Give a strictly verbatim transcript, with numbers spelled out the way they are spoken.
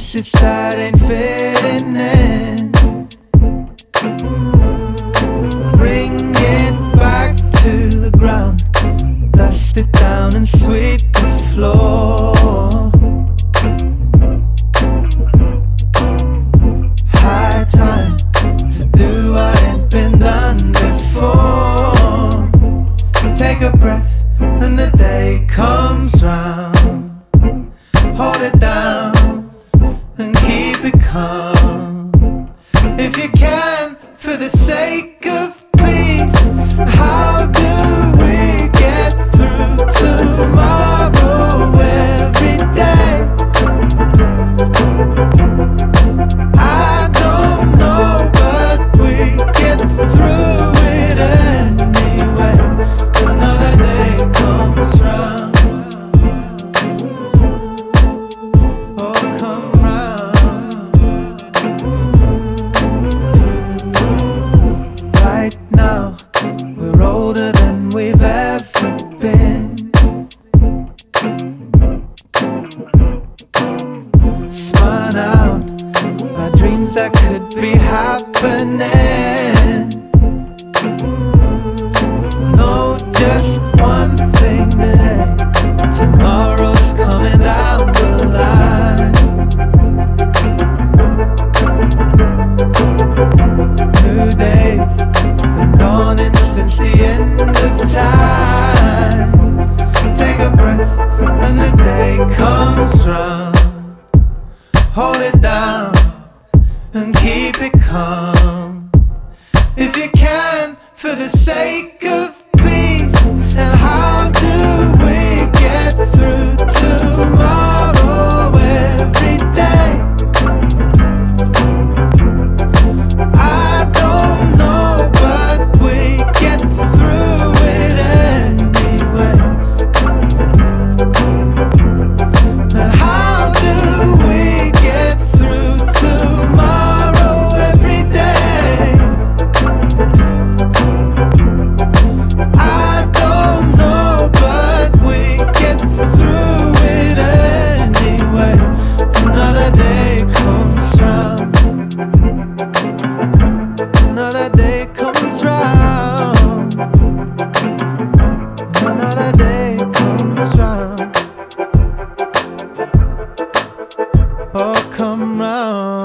pieces that ain't fitting in. Bring it back to the ground, dust it down and sweep the floor. High time to do what ain't been done before. Take a breath and the day comes round. Hold it down and keep it calm. If you can, for the sake of peace. How do we get through tomorrow every day? I don't know, but we get through it anyway. Another day comes round. Now we're older than we've ever been. Spun out by dreams that could be happening. No, just one thing today. Tomorrow's coming down the line. New days been dawning since the end of time. Take a breath and the day comes round. Hold it down and keep it calm. If you can, for the sake of peace. And how do we get through tomorrow every day? I don't know, but we get through it anyway. And how do we get through tomorrow every day? I don't know, but we get through it anyway. Another day comes round. Another day comes round. Another day comes round. Oh, come round.